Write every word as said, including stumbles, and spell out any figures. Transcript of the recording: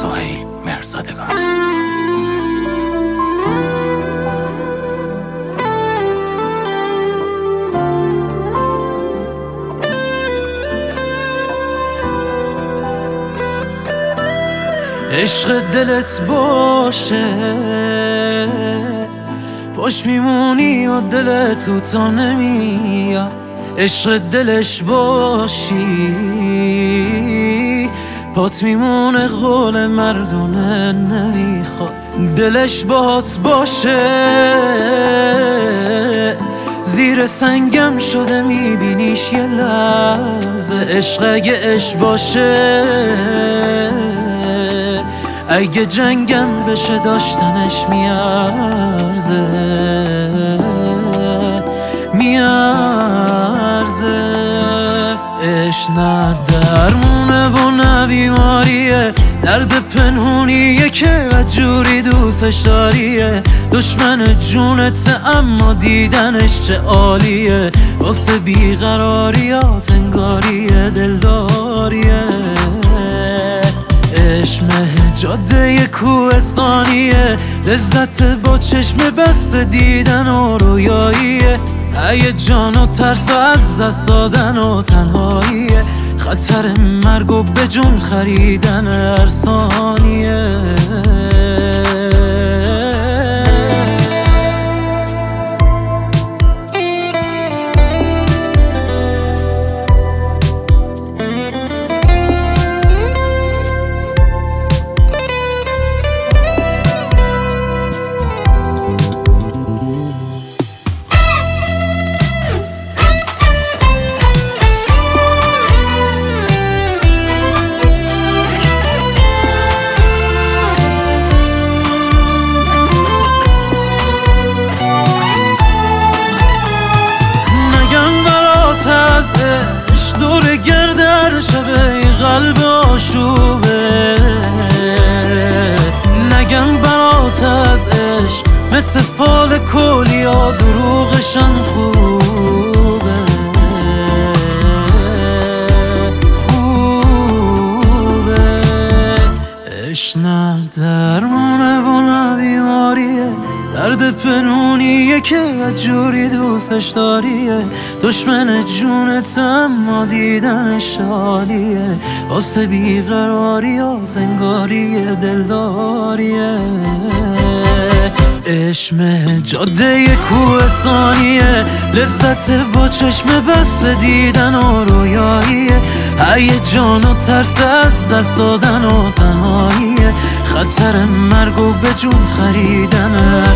سهیل مرزادگان. عشق دلت باشه باش میمونی و دلت کوتا نمیاد، عشق دلش باشی پات میمونه، قول مردونه نمیخواد. دلش باهات باشه زیر سنگم شده میبینیش یه لحظه، عشق اگه عشق باشه اگه جنگم بشه داشتنش میارزه میارزه. عشق نه درمونه و نه بیماریه، درد پنهونیه که جوری دوستش داریه، دشمن جونت اما دیدنش چه عالیه، واسه بیقراریات انگاریه دلداریه. عشق جاده کوهستانیه، لذت با چشم بست دیدن و رویاییه، هیجان و ترس و از دست دادن و تنهاییه، خطر مرگ و به جون خریدن هر ثانیه. عشق دور گردر شبه قلب آشوبه، نگم برات از عشق مثل فال کلیا دروغشم خوبه خوبه. عشق نه درمونه و نه بیماریه، درد پنهونیه که جوری دوستش داریه، دشمن جونت اما دیدنش حالیه، واسه بیقراریات انگاریه دلداریه. عشق جاده کوهستانیه، لذت با چشم بست دیدن و رویاییه، هیجان و ترس از دست دادن و تنهاییه، خطر مرگ و به جون خریدن